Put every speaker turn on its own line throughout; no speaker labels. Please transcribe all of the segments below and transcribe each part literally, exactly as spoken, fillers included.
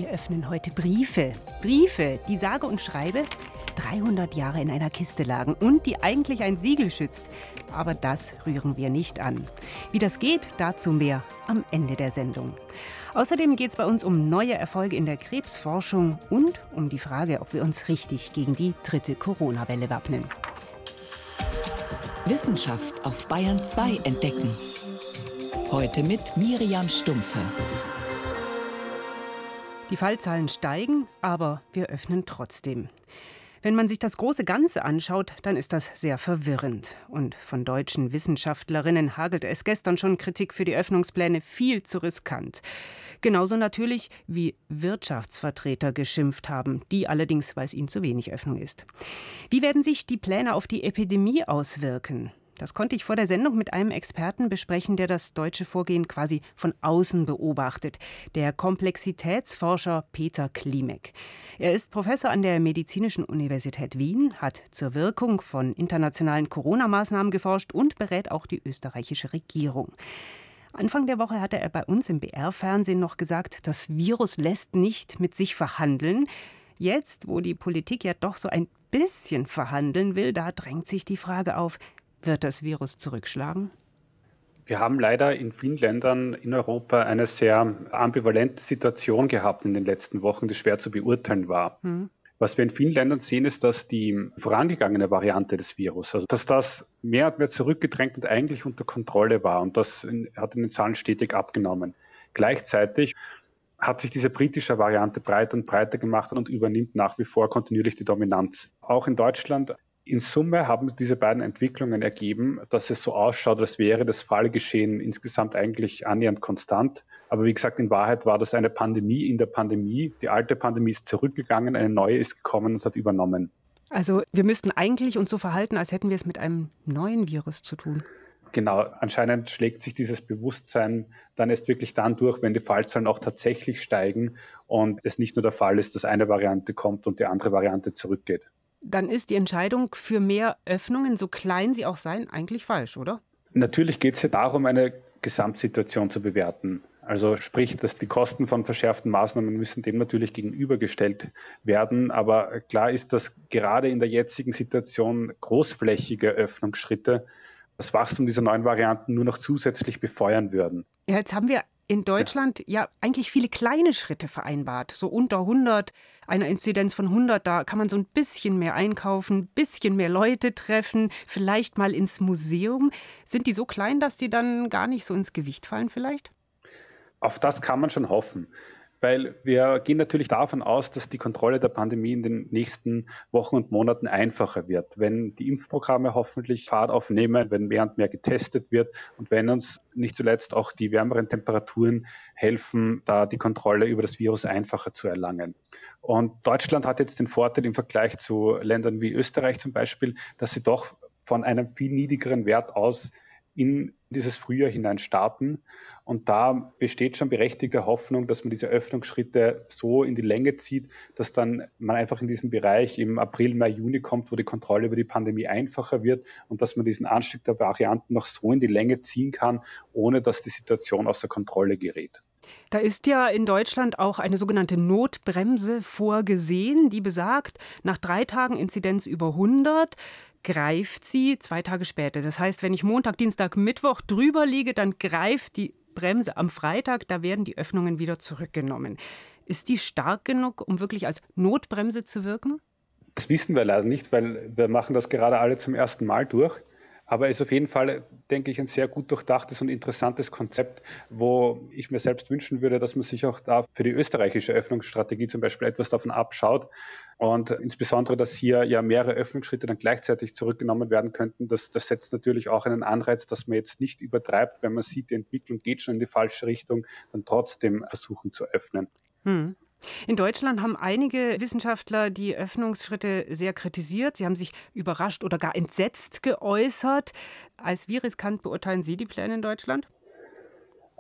Wir öffnen heute Briefe. Briefe, die sage und schreibe dreihundert Jahre in einer Kiste lagen und die eigentlich ein Siegel schützt. Aber das rühren wir nicht an. Wie das geht, dazu mehr am Ende der Sendung. Außerdem geht es bei uns um neue Erfolge in der Krebsforschung und um die Frage, ob wir uns richtig gegen die dritte Corona-Welle wappnen.
Wissenschaft auf Bayern zwei entdecken. Heute mit Miriam Stumpfe.
Die Fallzahlen steigen, aber wir öffnen trotzdem. Wenn man sich das große Ganze anschaut, dann ist das sehr verwirrend. Und von deutschen Wissenschaftlerinnen hagelte es gestern schon Kritik für die Öffnungspläne viel zu riskant. Genauso natürlich, wie Wirtschaftsvertreter geschimpft haben, die allerdings, weil es ihnen zu wenig Öffnung ist. Wie werden sich die Pläne auf die Epidemie auswirken? Das konnte ich vor der Sendung mit einem Experten besprechen, der das deutsche Vorgehen quasi von außen beobachtet. Der Komplexitätsforscher Peter Klimek. Er ist Professor an der Medizinischen Universität Wien, hat zur Wirkung von internationalen Corona-Maßnahmen geforscht und berät auch die österreichische Regierung. Anfang der Woche hatte er bei uns im B R-Fernsehen noch gesagt, das Virus lässt nicht mit sich verhandeln. Jetzt, wo die Politik ja doch so ein bisschen verhandeln will, da drängt sich die Frage auf, wird das Virus zurückschlagen?
Wir haben leider in vielen Ländern in Europa eine sehr ambivalente Situation gehabt in den letzten Wochen, die schwer zu beurteilen war. Hm. Was wir in vielen Ländern sehen, ist, dass die vorangegangene Variante des Virus, also dass das mehr und mehr zurückgedrängt und eigentlich unter Kontrolle war. Und das hat in den Zahlen stetig abgenommen. Gleichzeitig hat sich diese britische Variante breiter und breiter gemacht und übernimmt nach wie vor kontinuierlich die Dominanz. Auch in Deutschland. In Summe haben diese beiden Entwicklungen ergeben, dass es so ausschaut, als wäre das Fallgeschehen insgesamt eigentlich annähernd konstant. Aber wie gesagt, in Wahrheit war das eine Pandemie in der Pandemie. Die alte Pandemie ist zurückgegangen, eine neue ist gekommen und hat übernommen.
Also wir müssten eigentlich uns so verhalten, als hätten wir es mit einem neuen Virus zu tun.
Genau, anscheinend schlägt sich dieses Bewusstsein dann erst wirklich dann durch, wenn die Fallzahlen auch tatsächlich steigen und es nicht nur der Fall ist, dass eine Variante kommt und die andere Variante zurückgeht.
Dann ist die Entscheidung für mehr Öffnungen, so klein sie auch seien, eigentlich falsch, oder?
Natürlich geht es ja darum, eine Gesamtsituation zu bewerten. Also sprich, dass die Kosten von verschärften Maßnahmen müssen dem natürlich gegenübergestellt werden. Aber klar ist, dass gerade in der jetzigen Situation großflächige Öffnungsschritte das Wachstum dieser neuen Varianten nur noch zusätzlich befeuern würden.
Ja, jetzt haben wir in Deutschland ja. ja eigentlich viele kleine Schritte vereinbart. So unter hundert, eine Inzidenz von hundert, da kann man so ein bisschen mehr einkaufen, ein bisschen mehr Leute treffen, vielleicht mal ins Museum. Sind die so klein, dass die dann gar nicht so ins Gewicht fallen vielleicht?
Auf das kann man schon hoffen. Weil wir gehen natürlich davon aus, dass die Kontrolle der Pandemie in den nächsten Wochen und Monaten einfacher wird. Wenn die Impfprogramme hoffentlich Fahrt aufnehmen, wenn mehr und mehr getestet wird und wenn uns nicht zuletzt auch die wärmeren Temperaturen helfen, da die Kontrolle über das Virus einfacher zu erlangen. Und Deutschland hat jetzt den Vorteil im Vergleich zu Ländern wie Österreich zum Beispiel, dass sie doch von einem viel niedrigeren Wert aus in dieses Frühjahr hinein starten. Und da besteht schon berechtigte Hoffnung, dass man diese Öffnungsschritte so in die Länge zieht, dass dann man einfach in diesen Bereich im April, Mai, Juni kommt, wo die Kontrolle über die Pandemie einfacher wird und dass man diesen Anstieg der Varianten noch so in die Länge ziehen kann, ohne dass die Situation außer Kontrolle gerät.
Da ist ja in Deutschland auch eine sogenannte Notbremse vorgesehen, die besagt, nach drei Tagen Inzidenz über hundert greift sie zwei Tage später. Das heißt, wenn ich Montag, Dienstag, Mittwoch drüber liege, dann greift die Bremse am Freitag, da werden die Öffnungen wieder zurückgenommen. Ist die stark genug, um wirklich als Notbremse zu wirken?
Das wissen wir leider nicht, weil wir machen das gerade alle zum ersten Mal durch. Aber es ist auf jeden Fall, denke ich, ein sehr gut durchdachtes und interessantes Konzept, wo ich mir selbst wünschen würde, dass man sich auch da für die österreichische Öffnungsstrategie zum Beispiel etwas davon abschaut. Und insbesondere, dass hier ja mehrere Öffnungsschritte dann gleichzeitig zurückgenommen werden könnten, das, das setzt natürlich auch einen Anreiz, dass man jetzt nicht übertreibt, wenn man sieht, die Entwicklung geht schon in die falsche Richtung, dann trotzdem versuchen zu öffnen.
Hm. In Deutschland haben einige Wissenschaftler die Öffnungsschritte sehr kritisiert. Sie haben sich überrascht oder gar entsetzt geäußert. Als wie riskant beurteilen Sie die Pläne in Deutschland?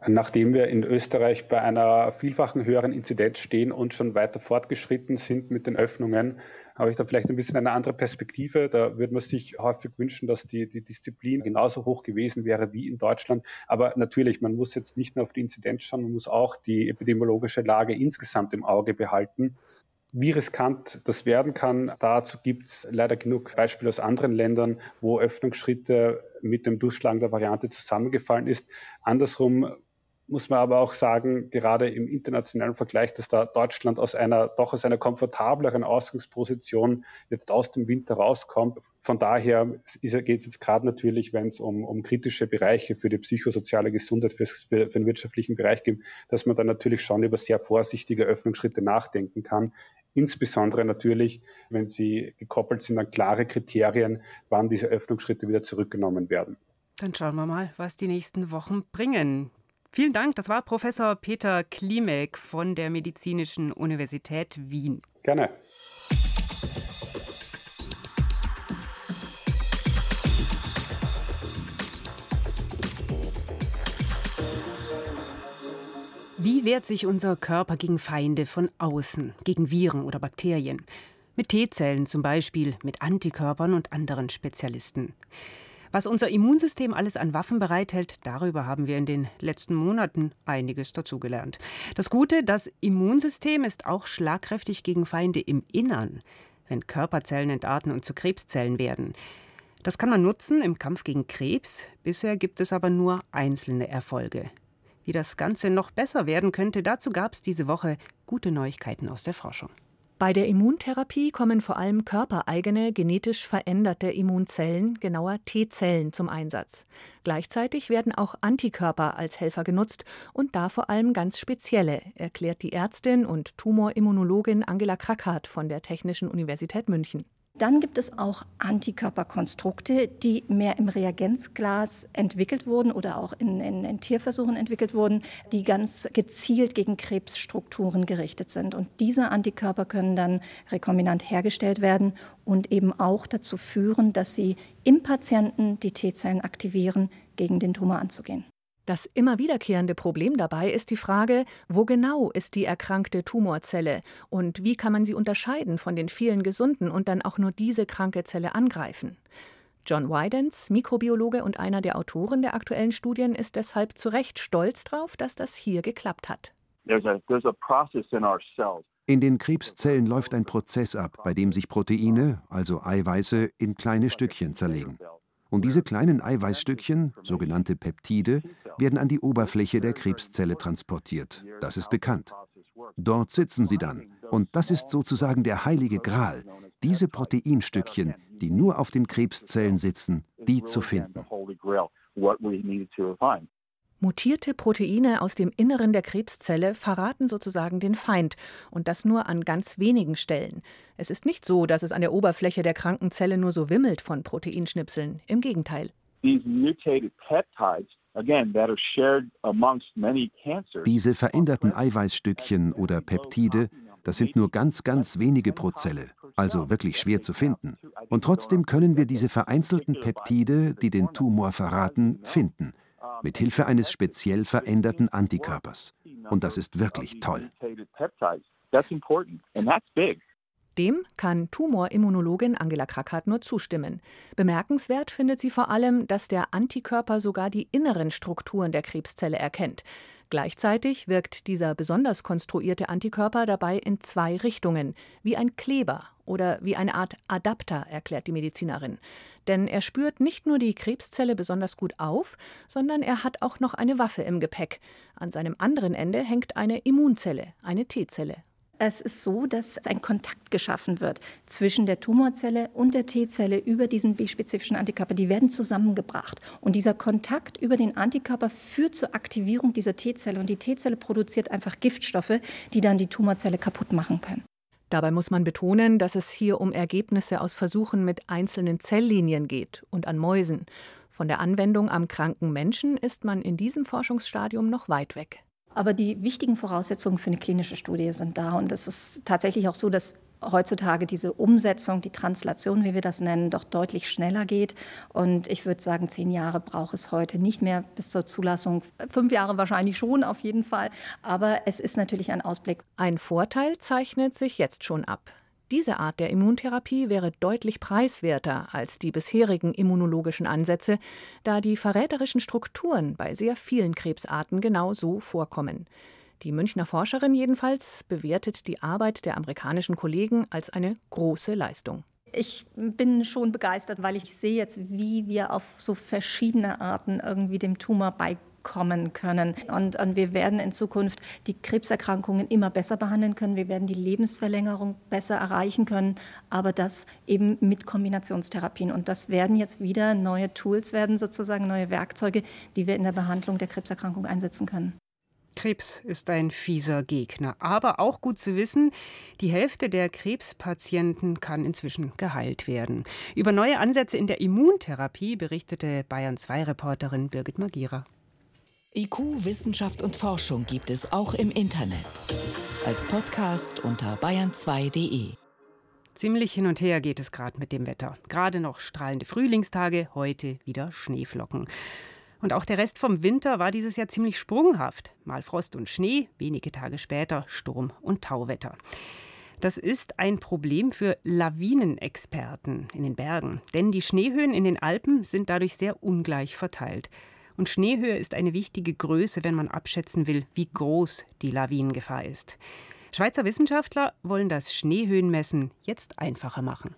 Nachdem wir in Österreich bei einer vielfachen höheren Inzidenz stehen und schon weiter fortgeschritten sind mit den Öffnungen, habe ich da vielleicht ein bisschen eine andere Perspektive. Da würde man sich häufig wünschen, dass die, die Disziplin genauso hoch gewesen wäre wie in Deutschland. Aber natürlich, man muss jetzt nicht nur auf die Inzidenz schauen, man muss auch die epidemiologische Lage insgesamt im Auge behalten. Wie riskant das werden kann, dazu gibt es leider genug Beispiele aus anderen Ländern, wo Öffnungsschritte mit dem Durchschlagen der Variante zusammengefallen ist. Andersrum muss man aber auch sagen, gerade im internationalen Vergleich, dass da Deutschland aus einer doch aus einer komfortableren Ausgangsposition jetzt aus dem Winter rauskommt. Von daher geht es jetzt gerade natürlich, wenn es um, um kritische Bereiche für die psychosoziale Gesundheit, für, für den wirtschaftlichen Bereich geht, dass man dann natürlich schon über sehr vorsichtige Öffnungsschritte nachdenken kann. Insbesondere natürlich, wenn sie gekoppelt sind an klare Kriterien, wann diese Öffnungsschritte wieder zurückgenommen werden.
Dann schauen wir mal, was die nächsten Wochen bringen. Vielen Dank, das war Professor Peter Klimek von der Medizinischen Universität Wien.
Gerne.
Wie wehrt sich unser Körper gegen Feinde von außen, gegen Viren oder Bakterien? Mit T-Zellen zum Beispiel, mit Antikörpern und anderen Spezialisten. Was unser Immunsystem alles an Waffen bereithält, darüber haben wir in den letzten Monaten einiges dazugelernt. Das Gute, das Immunsystem ist auch schlagkräftig gegen Feinde im Innern, wenn Körperzellen entarten und zu Krebszellen werden. Das kann man nutzen im Kampf gegen Krebs. Bisher gibt es aber nur einzelne Erfolge. Wie das Ganze noch besser werden könnte, dazu gab es diese Woche gute Neuigkeiten aus der Forschung.
Bei der Immuntherapie kommen vor allem körpereigene, genetisch veränderte Immunzellen, genauer T-Zellen, zum Einsatz. Gleichzeitig werden auch Antikörper als Helfer genutzt und da vor allem ganz spezielle, erklärt die Ärztin und Tumorimmunologin Angela Krackhardt von der Technischen Universität München.
Dann gibt es auch Antikörperkonstrukte, die mehr im Reagenzglas entwickelt wurden oder auch in, in, in Tierversuchen entwickelt wurden, die ganz gezielt gegen Krebsstrukturen gerichtet sind. Und diese Antikörper können dann rekombinant hergestellt werden und eben auch dazu führen, dass sie im Patienten die T-Zellen aktivieren, gegen den Tumor anzugehen.
Das immer wiederkehrende Problem dabei ist die Frage, wo genau ist die erkrankte Tumorzelle und wie kann man sie unterscheiden von den vielen gesunden und dann auch nur diese kranke Zelle angreifen. John Widens, Mikrobiologe und einer der Autoren der aktuellen Studien, ist deshalb zu Recht stolz darauf, dass das hier geklappt hat.
In den Krebszellen läuft ein Prozess ab, bei dem sich Proteine, also Eiweiße, in kleine Stückchen zerlegen. Und diese kleinen Eiweißstückchen, sogenannte Peptide, werden an die Oberfläche der Krebszelle transportiert. Das ist bekannt. Dort sitzen sie dann. Und das ist sozusagen der heilige Gral, diese Proteinstückchen, die nur auf den Krebszellen sitzen, die zu finden.
Mutierte Proteine aus dem Inneren der Krebszelle verraten sozusagen den Feind und das nur an ganz wenigen Stellen. Es ist nicht so, dass es an der Oberfläche der kranken Zelle nur so wimmelt von Proteinschnipseln. Im Gegenteil.
Diese veränderten Eiweißstückchen oder Peptide, das sind nur ganz, ganz wenige pro Zelle, also wirklich schwer zu finden. Und trotzdem können wir diese vereinzelten Peptide, die den Tumor verraten, finden. Mit Hilfe eines speziell veränderten Antikörpers. Und das ist wirklich toll.
Dem kann Tumorimmunologin Angela Krackhardt nur zustimmen. Bemerkenswert findet sie vor allem, dass der Antikörper sogar die inneren Strukturen der Krebszelle erkennt. Gleichzeitig wirkt dieser besonders konstruierte Antikörper dabei in zwei Richtungen, wie ein Kleber oder wie eine Art Adapter, erklärt die Medizinerin. Denn er spürt nicht nur die Krebszelle besonders gut auf, sondern er hat auch noch eine Waffe im Gepäck. An seinem anderen Ende hängt eine Immunzelle, eine T-Zelle.
Es ist so, dass ein Kontakt geschaffen wird zwischen der Tumorzelle und der T-Zelle über diesen bispezifischen Antikörper. Die werden zusammengebracht. Und dieser Kontakt über den Antikörper führt zur Aktivierung dieser T-Zelle. Und die T-Zelle produziert einfach Giftstoffe, die dann die Tumorzelle kaputt machen können.
Dabei muss man betonen, dass es hier um Ergebnisse aus Versuchen mit einzelnen Zelllinien geht und an Mäusen. Von der Anwendung am kranken Menschen ist man in diesem Forschungsstadium noch weit weg.
Aber die wichtigen Voraussetzungen für eine klinische Studie sind da. Und es ist tatsächlich auch so, dass heutzutage diese Umsetzung, die Translation, wie wir das nennen, doch deutlich schneller geht. Und ich würde sagen, zehn Jahre braucht es heute nicht mehr bis zur Zulassung. Fünf Jahre wahrscheinlich schon, auf jeden Fall. Aber es ist natürlich ein Ausblick.
Ein Vorteil zeichnet sich jetzt schon ab. Diese Art der Immuntherapie wäre deutlich preiswerter als die bisherigen immunologischen Ansätze, da die verräterischen Strukturen bei sehr vielen Krebsarten genau so vorkommen. Die Münchner Forscherin jedenfalls bewertet die Arbeit der amerikanischen Kollegen als eine große Leistung.
Ich bin schon begeistert, weil ich sehe jetzt, wie wir auf so verschiedene Arten irgendwie dem Tumor beikommen können. Und, und wir werden in Zukunft die Krebserkrankungen immer besser behandeln können. Wir werden die Lebensverlängerung besser erreichen können, aber das eben mit Kombinationstherapien. Und das werden jetzt wieder neue Tools werden, sozusagen neue Werkzeuge, die wir in der Behandlung der Krebserkrankung einsetzen können.
Krebs ist ein fieser Gegner, aber auch gut zu wissen, die Hälfte der Krebspatienten kann inzwischen geheilt werden. Über neue Ansätze in der Immuntherapie berichtete Bayern zwei Reporterin Birgit Magira.
I Q, Wissenschaft und Forschung gibt es auch im Internet. Als Podcast unter bayern zwei punkt de.
Ziemlich hin und her geht es gerade mit dem Wetter. Gerade noch strahlende Frühlingstage, heute wieder Schneeflocken. Und auch der Rest vom Winter war dieses Jahr ziemlich sprunghaft. Mal Frost und Schnee, wenige Tage später Sturm- und Tauwetter. Das ist ein Problem für Lawinenexperten in den Bergen. Denn die Schneehöhen in den Alpen sind dadurch sehr ungleich verteilt. Und Schneehöhe ist eine wichtige Größe, wenn man abschätzen will, wie groß die Lawinengefahr ist. Schweizer Wissenschaftler wollen das Schneehöhenmessen jetzt einfacher machen.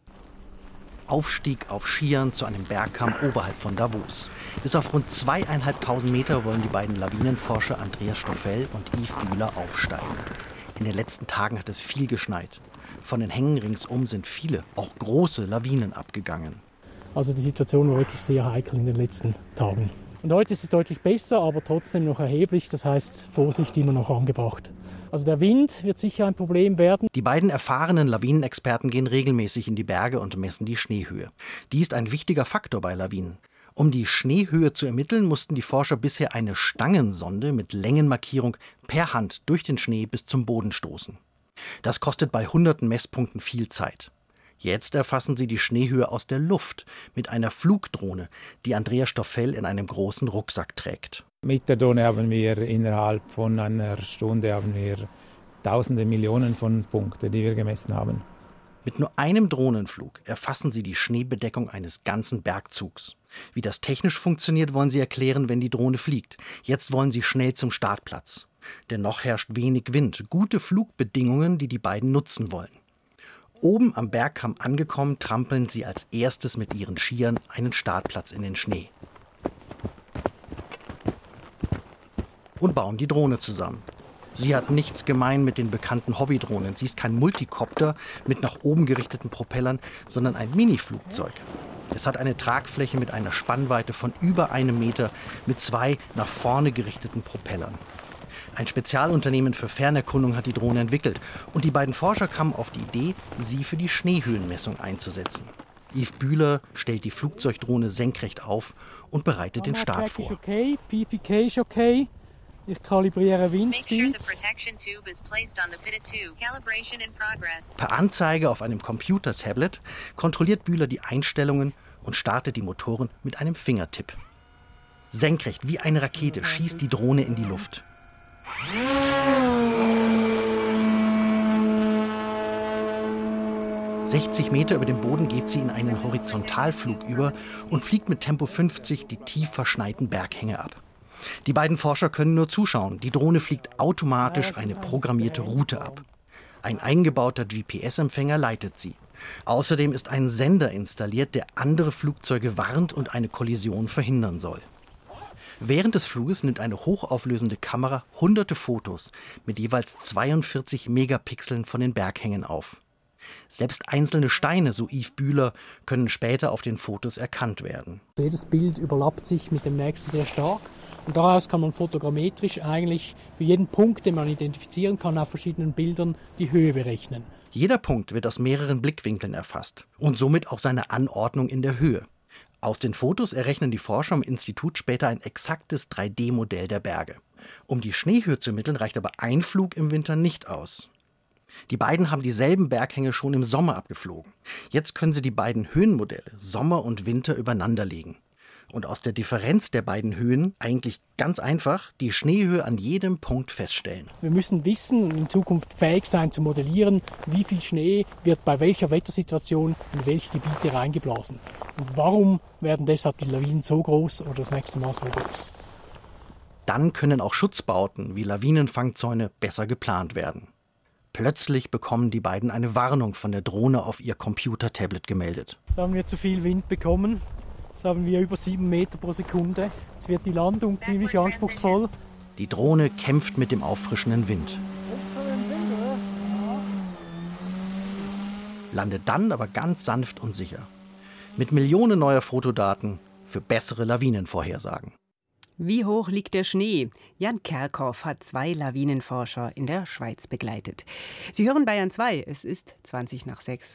Aufstieg auf Skiern zu einem Bergkamm oberhalb von Davos. Bis auf rund zweieinhalbtausend Meter wollen die beiden Lawinenforscher Andreas Stoffel und Yves Bühler aufsteigen. In den letzten Tagen hat es viel geschneit. Von den Hängen ringsum sind viele, auch große Lawinen abgegangen.
Also die Situation war wirklich sehr heikel in den letzten Tagen. Und heute ist es deutlich besser, aber trotzdem noch erheblich. Das heißt, Vorsicht immer noch angebracht. Also der Wind wird sicher ein Problem werden.
Die beiden erfahrenen Lawinenexperten gehen regelmäßig in die Berge und messen die Schneehöhe. Die ist ein wichtiger Faktor bei Lawinen. Um die Schneehöhe zu ermitteln, mussten die Forscher bisher eine Stangensonde mit Längenmarkierung per Hand durch den Schnee bis zum Boden stoßen. Das kostet bei hunderten Messpunkten viel Zeit. Jetzt erfassen sie die Schneehöhe aus der Luft mit einer Flugdrohne, die Andreas Stoffel in einem großen Rucksack trägt.
Mit der Drohne haben wir innerhalb von einer Stunde haben wir tausende Millionen von Punkten, die wir gemessen haben.
Mit nur einem Drohnenflug erfassen sie die Schneebedeckung eines ganzen Bergzugs. Wie das technisch funktioniert, wollen sie erklären, wenn die Drohne fliegt. Jetzt wollen sie schnell zum Startplatz. Denn noch herrscht wenig Wind, gute Flugbedingungen, die die beiden nutzen wollen. Oben am Bergkamm angekommen, trampeln sie als erstes mit ihren Skiern einen Startplatz in den Schnee. Und bauen die Drohne zusammen. Sie hat nichts gemein mit den bekannten Hobbydrohnen. Sie ist kein Multikopter mit nach oben gerichteten Propellern, sondern ein Mini-Flugzeug. Es hat eine Tragfläche mit einer Spannweite von über einem Meter mit zwei nach vorne gerichteten Propellern. Ein Spezialunternehmen für Fernerkundung hat die Drohne entwickelt. Und die beiden Forscher kamen auf die Idee, sie für die Schneehöhenmessung einzusetzen. Yves Bühler stellt die Flugzeugdrohne senkrecht auf und bereitet den Start vor.
Okay, P P K ist okay. Ich kalibriere Windspeed.
Per Anzeige auf einem Computer-Tablet kontrolliert Bühler die Einstellungen und startet die Motoren mit einem Fingertipp. Senkrecht wie eine Rakete schießt die Drohne in die Luft. sechzig Meter über dem Boden geht sie in einen Horizontalflug über und fliegt mit Tempo fünfzig die tief verschneiten Berghänge ab. Die beiden Forscher können nur zuschauen. Die Drohne fliegt automatisch eine programmierte Route ab. Ein eingebauter G P S-Empfänger leitet sie. Außerdem ist ein Sender installiert, der andere Flugzeuge warnt und eine Kollision verhindern soll. Während des Fluges nimmt eine hochauflösende Kamera hunderte Fotos mit jeweils zweiundvierzig Megapixeln von den Berghängen auf. Selbst einzelne Steine, so Yves Bühler, können später auf den Fotos erkannt werden.
Jedes Bild überlappt sich mit dem nächsten sehr stark. Und daraus kann man fotogrammetrisch eigentlich für jeden Punkt, den man identifizieren kann, auf verschiedenen Bildern die Höhe berechnen.
Jeder Punkt wird aus mehreren Blickwinkeln erfasst und somit auch seine Anordnung in der Höhe. Aus den Fotos errechnen die Forscher im Institut später ein exaktes drei D Modell der Berge. Um die Schneehöhe zu ermitteln, reicht aber ein Flug im Winter nicht aus. Die beiden haben dieselben Berghänge schon im Sommer abgeflogen. Jetzt können sie die beiden Höhenmodelle Sommer und Winter übereinanderlegen. Und aus der Differenz der beiden Höhen eigentlich ganz einfach die Schneehöhe an jedem Punkt feststellen.
Wir müssen wissen und in Zukunft fähig sein zu modellieren, wie viel Schnee wird bei welcher Wettersituation in welche Gebiete reingeblasen. Und warum werden deshalb die Lawinen so groß oder das nächste Mal so groß?
Dann können auch Schutzbauten wie Lawinenfangzäune besser geplant werden. Plötzlich bekommen die beiden eine Warnung von der Drohne auf ihr Computer-Tablet gemeldet.
Jetzt haben wir zu viel Wind bekommen. Jetzt haben wir über sieben Meter pro Sekunde. Jetzt wird die Landung ziemlich anspruchsvoll.
Die Drohne kämpft mit dem auffrischenden Wind. Landet dann aber ganz sanft und sicher. Mit Millionen neuer Fotodaten für bessere Lawinenvorhersagen.
Wie hoch liegt der Schnee? Jan Kerkhoff hat zwei Lawinenforscher in der Schweiz begleitet. Sie hören Bayern zwei, es ist zwanzig nach sechs.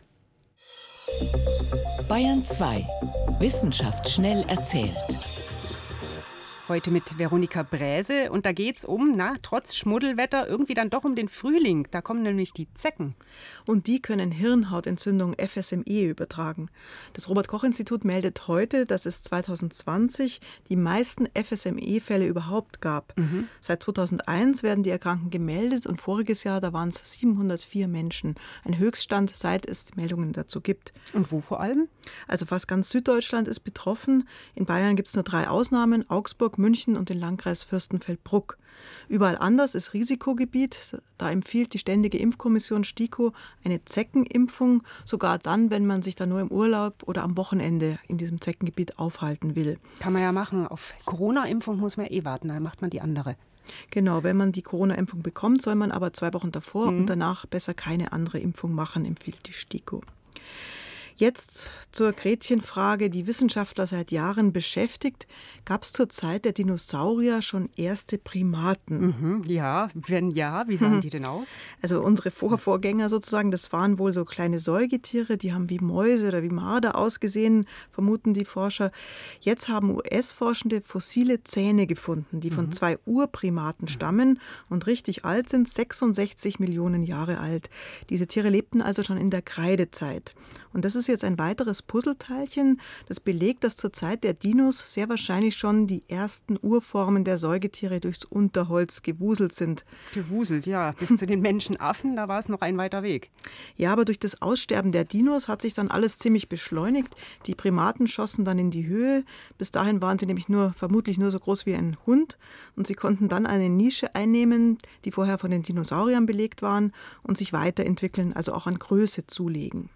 Bayern zwei. Wissenschaft schnell erzählt.
Heute mit Veronika Bräse und da geht's um, na, trotz Schmuddelwetter, irgendwie dann doch um den Frühling. Da kommen nämlich die Zecken.
Und die können Hirnhautentzündung F S M E übertragen. Das Robert-Koch-Institut meldet heute, dass es zwanzig zwanzig die meisten F S M E-Fälle überhaupt gab. Mhm. Seit zweitausendeins werden die Erkrankten gemeldet und voriges Jahr, da waren es siebenhundertvier Menschen. Ein Höchststand, seit es Meldungen dazu gibt.
Und wo vor allem?
Also fast ganz Süddeutschland ist betroffen. In Bayern gibt es nur drei Ausnahmen, Augsburg, München und den Landkreis Fürstenfeldbruck. Überall anders ist Risikogebiet. Da empfiehlt die Ständige Impfkommission STIKO eine Zeckenimpfung, sogar dann, wenn man sich da nur im Urlaub oder am Wochenende in diesem Zeckengebiet aufhalten will.
Kann man ja machen. Auf Corona-Impfung muss man eh warten, dann macht man die andere.
Genau, wenn man die Corona-Impfung bekommt, soll man aber zwei Wochen davor mhm. und danach besser keine andere Impfung machen, empfiehlt die STIKO. Jetzt zur Gretchenfrage, die Wissenschaftler seit Jahren beschäftigt. Gab es zur Zeit der Dinosaurier schon erste Primaten?
Mhm, ja, wenn ja, wie sahen mhm. die denn aus?
Also unsere Vorvorgänger sozusagen, das waren wohl so kleine Säugetiere, die haben wie Mäuse oder wie Marder ausgesehen, vermuten die Forscher. Jetzt haben U S-Forschende fossile Zähne gefunden, die von mhm. zwei Urprimaten stammen und richtig alt sind, sechsundsechzig Millionen Jahre alt. Diese Tiere lebten also schon in der Kreidezeit. Und das ist jetzt ein weiteres Puzzleteilchen, das belegt, dass zur Zeit der Dinos sehr wahrscheinlich schon die ersten Urformen der Säugetiere durchs Unterholz gewuselt sind.
Gewuselt, ja. Bis zu den Menschenaffen, da war es noch ein weiter Weg.
Ja, aber durch das Aussterben der Dinos hat sich dann alles ziemlich beschleunigt. Die Primaten schossen dann in die Höhe. Bis dahin waren sie nämlich nur, vermutlich nur so groß wie ein Hund. Und sie konnten dann eine Nische einnehmen, die vorher von den Dinosauriern belegt waren, und sich weiterentwickeln, also auch an Größe zulegen.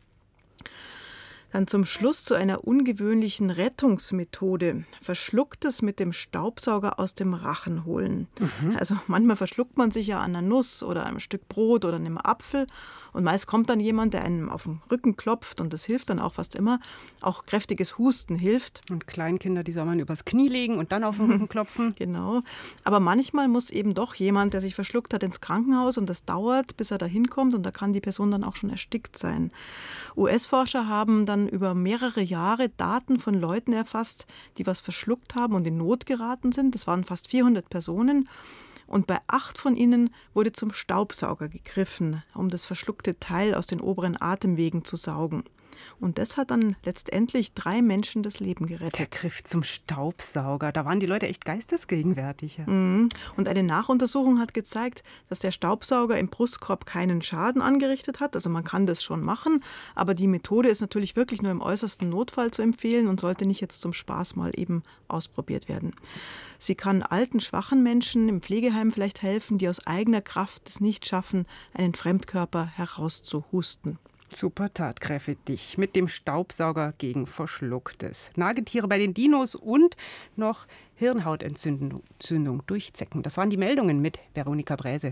Dann zum Schluss zu einer ungewöhnlichen Rettungsmethode. Verschlucktes mit dem Staubsauger aus dem Rachen holen. Mhm. Also manchmal verschluckt man sich ja an einer Nuss oder einem Stück Brot oder einem Apfel. Und meist kommt dann jemand, der einem auf den Rücken klopft, und das hilft dann auch fast immer. Auch kräftiges Husten hilft.
Und Kleinkinder, die soll man übers Knie legen und dann auf den Rücken klopfen.
Genau. Aber manchmal muss eben doch jemand, der sich verschluckt hat, ins Krankenhaus, und das dauert, bis er da hinkommt, und da kann die Person dann auch schon erstickt sein. U S-Forscher haben dann über mehrere Jahre Daten von Leuten erfasst, die was verschluckt haben und in Not geraten sind. Das waren fast vierhundert Personen. Und bei acht von ihnen wurde zum Staubsauger gegriffen, um das verschluckte Teil aus den oberen Atemwegen zu saugen. Und das hat dann letztendlich drei Menschen das Leben gerettet.
Der Griff zum Staubsauger, da waren die Leute echt geistesgegenwärtig. Ja.
Mhm. Und eine Nachuntersuchung hat gezeigt, dass der Staubsauger im Brustkorb keinen Schaden angerichtet hat. Also man kann das schon machen, aber die Methode ist natürlich wirklich nur im äußersten Notfall zu empfehlen und sollte nicht jetzt zum Spaß mal eben ausprobiert werden. Sie kann alten, schwachen Menschen im Pflegeheim vielleicht helfen, die aus eigener Kraft es nicht schaffen, einen Fremdkörper herauszuhusten.
Super tatkräftig mit dem Staubsauger gegen Verschlucktes. Nagetiere bei den Dinos und noch Hirnhautentzündung Entzündung durch Zecken. Das waren die Meldungen mit Veronika Bräse.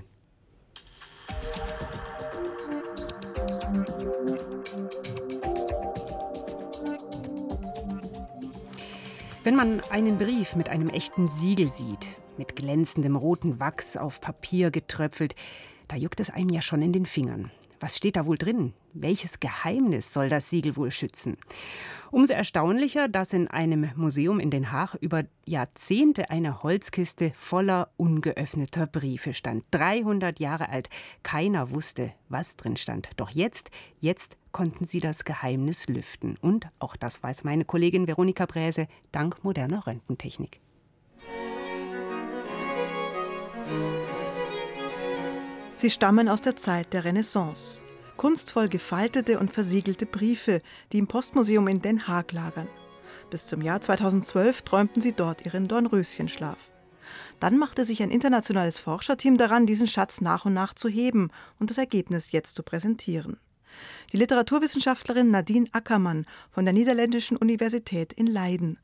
Wenn man einen Brief mit einem echten Siegel sieht, mit glänzendem roten Wachs auf Papier getröpfelt, da juckt es einem ja schon in den Fingern. Was steht da wohl drin? Welches Geheimnis soll das Siegel wohl schützen? Umso erstaunlicher, dass in einem Museum in Den Haag über Jahrzehnte eine Holzkiste voller ungeöffneter Briefe stand. dreihundert Jahre alt. Keiner wusste, was drin stand. Doch jetzt, jetzt konnten sie das Geheimnis lüften. Und auch das weiß meine Kollegin Veronika Bräse dank moderner Röntgentechnik.
Sie stammen aus der Zeit der Renaissance. Kunstvoll gefaltete und versiegelte Briefe, die im Postmuseum in Den Haag lagern. Bis zum Jahr zweitausendzwölf träumten sie dort ihren Dornröschenschlaf. Dann machte sich ein internationales Forscherteam daran, diesen Schatz nach und nach zu heben und das Ergebnis jetzt zu präsentieren. Die Literaturwissenschaftlerin Nadine Ackermann von der Niederländischen Universität in Leiden.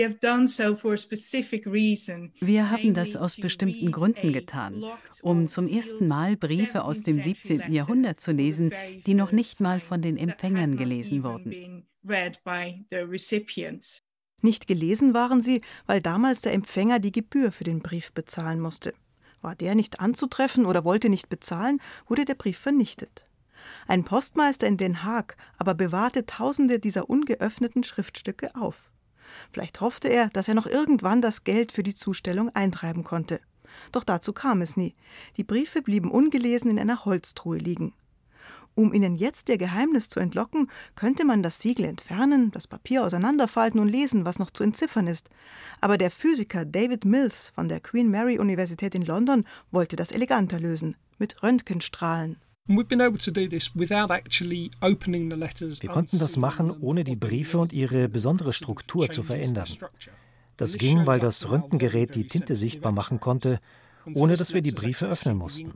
Wir haben das aus bestimmten Gründen getan, um zum ersten Mal Briefe aus dem siebzehnten Jahrhundert zu lesen, die noch nicht mal von den Empfängern gelesen wurden.
Nicht gelesen waren sie, weil damals der Empfänger die Gebühr für den Brief bezahlen musste. War der nicht anzutreffen oder wollte nicht bezahlen, wurde der Brief vernichtet. Ein Postmeister in Den Haag aber bewahrte Tausende dieser ungeöffneten Schriftstücke auf. Vielleicht hoffte er, dass er noch irgendwann das Geld für die Zustellung eintreiben konnte. Doch dazu kam es nie. Die Briefe blieben ungelesen in einer Holztruhe liegen. Um ihnen jetzt ihr Geheimnis zu entlocken, könnte man das Siegel entfernen, das Papier auseinanderfalten und lesen, was noch zu entziffern ist. Aber der Physiker David Mills von der Queen Mary Universität in London wollte das eleganter lösen, mit Röntgenstrahlen.
Wir konnten das machen, ohne die Briefe und ihre besondere Struktur zu verändern. Das ging, weil das Röntgengerät die Tinte sichtbar machen konnte, ohne dass wir die Briefe öffnen mussten.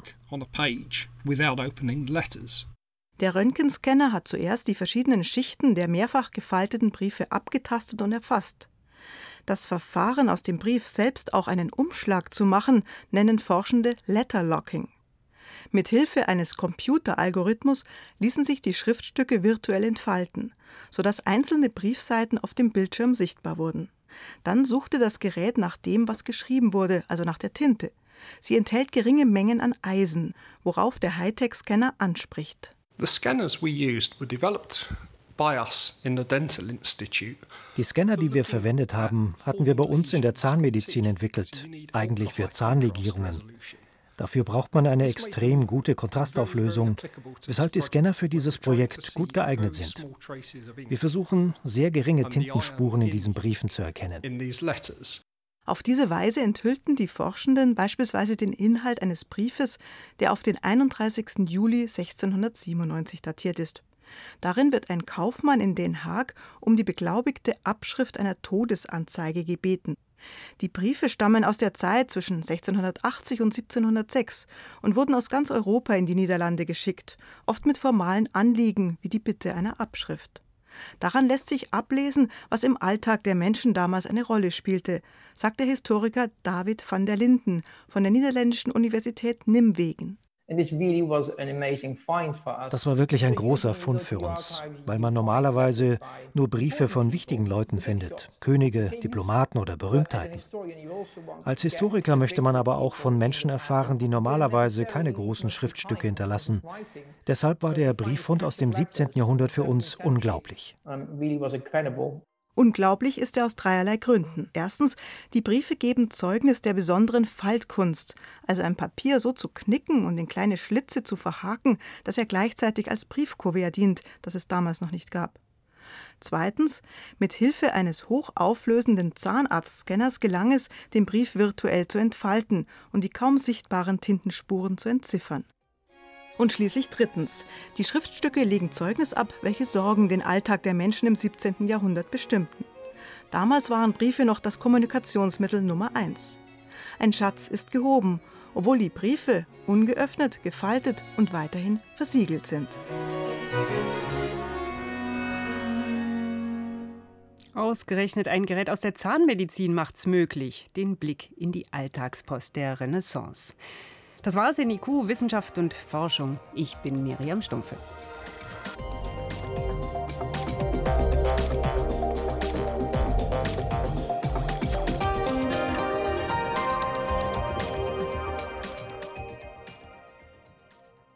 Der Röntgenscanner hat zuerst die verschiedenen Schichten der mehrfach gefalteten Briefe abgetastet und erfasst. Das Verfahren, aus dem Brief selbst auch einen Umschlag zu machen, nennen Forschende Letterlocking. Mit Hilfe eines Computeralgorithmus ließen sich die Schriftstücke virtuell entfalten, sodass einzelne Briefseiten auf dem Bildschirm sichtbar wurden. Dann suchte das Gerät nach dem, was geschrieben wurde, also nach der Tinte. Sie enthält geringe Mengen an Eisen, worauf der Hightech-Scanner anspricht.
The scanners we used were developed by us in the Dental Institute.
Die Scanner, die wir verwendet haben, hatten wir bei uns in der Zahnmedizin entwickelt, eigentlich für Zahnlegierungen. Dafür braucht man eine extrem gute Kontrastauflösung, weshalb die Scanner für dieses Projekt gut geeignet sind. Wir versuchen, sehr geringe Tintenspuren in diesen Briefen zu erkennen.
Auf diese Weise enthüllten die Forschenden beispielsweise den Inhalt eines Briefes, der auf den einunddreißigsten Juli sechzehnhundertsiebenundneunzig datiert ist. Darin wird ein Kaufmann in Den Haag um die beglaubigte Abschrift einer Todesanzeige gebeten. Die Briefe stammen aus der Zeit zwischen sechzehnhundertachtzig und siebzehnhundertsechs und wurden aus ganz Europa in die Niederlande geschickt, oft mit formalen Anliegen wie die Bitte einer Abschrift. Daran lässt sich ablesen, was im Alltag der Menschen damals eine Rolle spielte, sagt der Historiker David van der Linden von der Niederländischen Universität Nijmegen.
Das war wirklich ein großer Fund für uns, weil man normalerweise nur Briefe von wichtigen Leuten findet, Könige, Diplomaten oder Berühmtheiten. Als Historiker möchte man aber auch von Menschen erfahren, die normalerweise keine großen Schriftstücke hinterlassen. Deshalb war der Brieffund aus dem siebzehnten Jahrhundert für uns unglaublich.
Unglaublich ist er aus dreierlei Gründen. Erstens, die Briefe geben Zeugnis der besonderen Faltkunst, also ein Papier so zu knicken und in kleine Schlitze zu verhaken, dass er gleichzeitig als Briefkuvert dient, das es damals noch nicht gab. Zweitens, mit Hilfe eines hochauflösenden Zahnarztscanners gelang es, den Brief virtuell zu entfalten und die kaum sichtbaren Tintenspuren zu entziffern. Und schließlich drittens. Die Schriftstücke legen Zeugnis ab, welche Sorgen den Alltag der Menschen im siebzehnten Jahrhundert bestimmten. Damals waren Briefe noch das Kommunikationsmittel Nummer eins. Ein Schatz ist gehoben, obwohl die Briefe ungeöffnet, gefaltet und weiterhin versiegelt sind.
Ausgerechnet ein Gerät aus der Zahnmedizin macht's möglich, den Blick in die Alltagspost der Renaissance. Das war's in I Q, Wissenschaft und Forschung. Ich bin Miriam Stumpfe.